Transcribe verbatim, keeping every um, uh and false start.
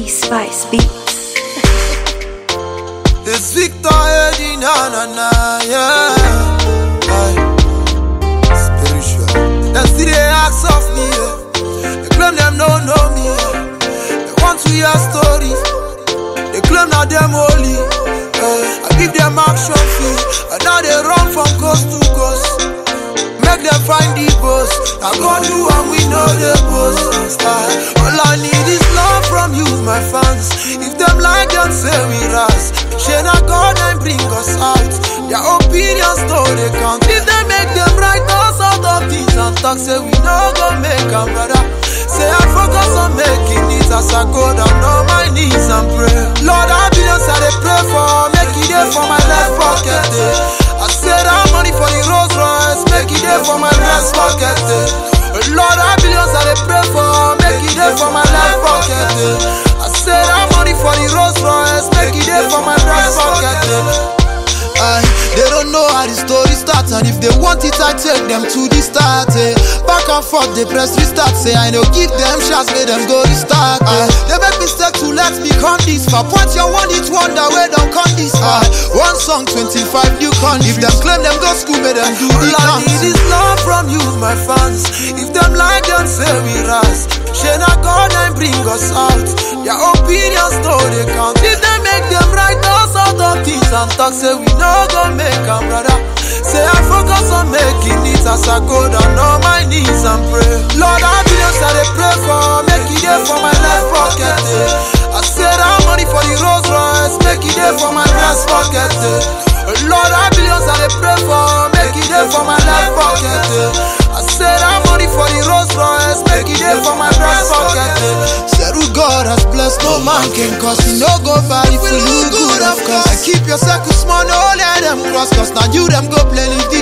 D Spice Beats. It's Victor Eddie, na na na, yeah. Aye. Spiritual. Them still they ask of me, yeah. They claim them don't know me, yeah. They want to hear stories. They claim that them holy, yeah. I give them action fee, and now they run from coast to coast. Make them find the boss. I go do and we know the boss. All I need is love from you, my fans. If them like them say we rise, Shana God and bring us out. Their opinions though they count. If they make them write us out of things and talk, say we no go make them brother. Say I focus on making it as I go down on my knees and pray. Lord, I billions I they pray for. Make it there for my left pocket. Eh. I said I'm money for the Rolls Royce. Make it there for my left pocket. Eh. Lord, I billions I they pray for. Make it there for my left pocket. Eh. I said I'm money for the Rolls Royce. Make it there for my left pocket. Eh. Aye, they don't know how the story starts, and if they want it, I take them to the start. Eh. Back and forth, they press restart. Say I know, give them shots, make them go restart. Eh. They make mistake to let me come this far. Point your one, it wonder where don't come this far. One song, twenty-five new countries. If them claim them go school, make them do the All I need is love from you, my fans. If them like them say we rise, Shana God and bring us out. Their opinions though they count. If they make them write us out of things and talk, say we no go make them brother. Say I focus on making it as I go down on my knees and pray. Lord, I billions I they pray for. Make it there for my left pocket. Eh. I said I'm money for the Rolls Royce. Make it there for my left pocket. Eh. Lord, I billions I they pray for. Make it there for my left pocket. Eh. I said I'm money for the Rolls Royce. Make it there for my left pocket. Eh. Said who God has blessed, no man can cause. You no go bad if you look good, of course. And keep your circle small, no let them cross. Cause now you them go plenty